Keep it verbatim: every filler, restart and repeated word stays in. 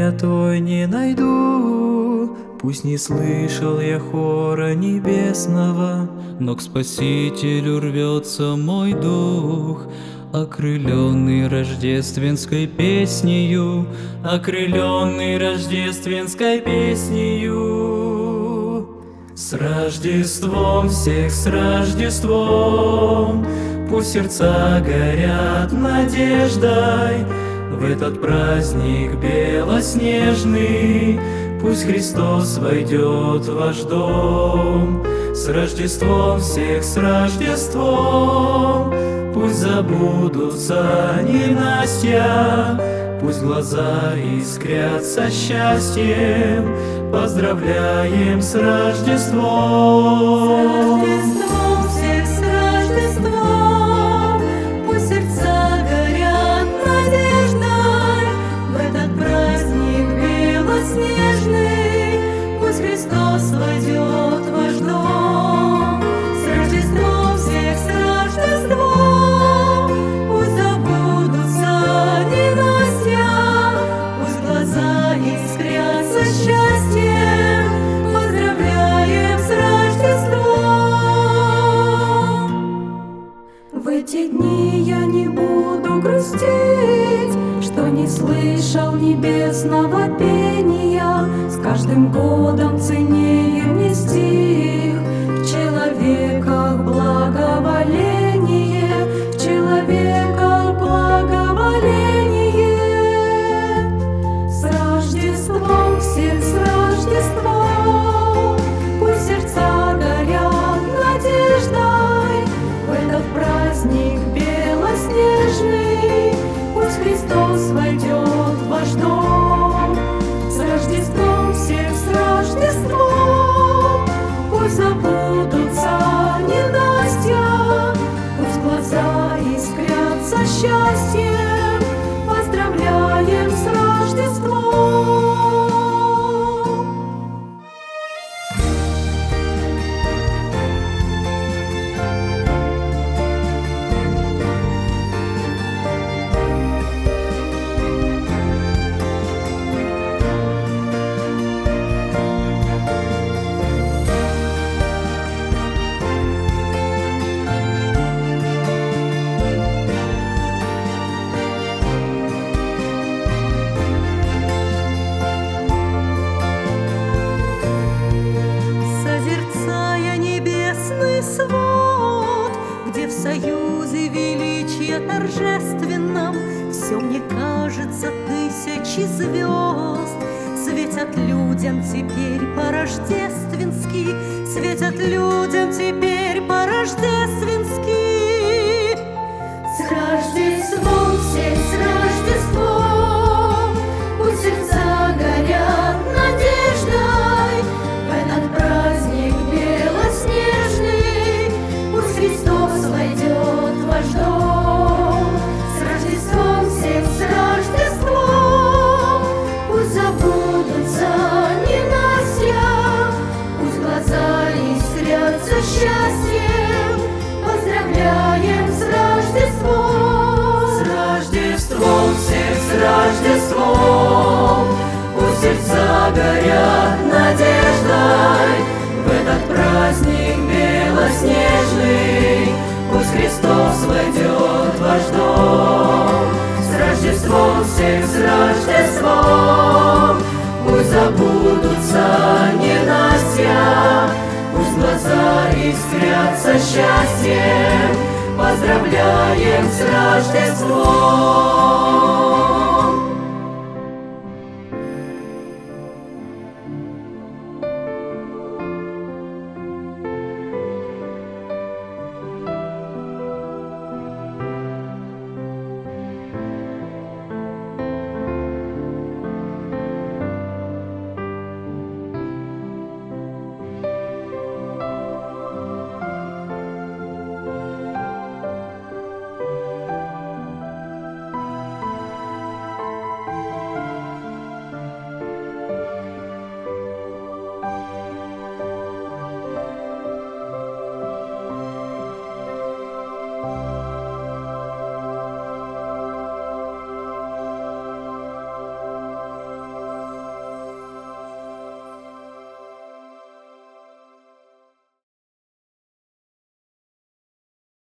я той не найду. Пусть не слышал я хора небесного, но к Спасителю рвется мой дух. Окрыленный рождественской песнею, окрыленный рождественской песнею. С Рождеством всех, с Рождеством, пусть сердца горят надеждой. В этот праздник белоснежный пусть Христос войдет в ваш дом. С Рождеством всех, с Рождеством, пусть забудутся ненастья, пусть глаза искрятся счастьем. Поздравляем с Рождеством! С Рождеством всех, с Рождеством, пусть сердца горят надеждой. В этот праздник белоснежный пусть Христос войдет в ваш дом. С Рождеством всех, с Рождеством, пусть забудутся ненастья, пусть глаза искрятся счастьем. Поздравляем с Рождеством! В эти дни я не буду грустить, что не слышал небесного пения. С каждым годом ценнее мне стих. В человеках благоволение, в человеках благоволение. С Рождеством всех, с Рождеством, пусть сердца горят надеждой. В этот праздник белоснежный пусть Христос войдет в ваш дом. С Рождеством всех, с Рождеством, пусть забудутся ненастья, пусть глаза искрятся счастьем. Поздравляем с Рождеством! Созерцая небесный свод, где в союзе величия торжественном все мне кажется тысячи звезд светят людям теперь по-рождественски, светят людям теперь по-рождественски. С Рождеством всех, с Рождеством, пусть сердца горят надеждой. В этот праздник белоснежный пусть Христос войдет в ваш дом. С Рождеством всех, с Рождеством, пусть забудутся ненастья, пусть глаза искрятся счастьем. Поздравляем с Рождеством! С Рождеством всех, с Рождеством, пусть сердца горят надеждой. В этот праздник белоснежный пусть Христос войдет в ваш дом. С Рождеством всех, с Рождеством, пусть забудутся ненастья, пусть глаза искрятся счастьем. Поздравляем с Рождеством!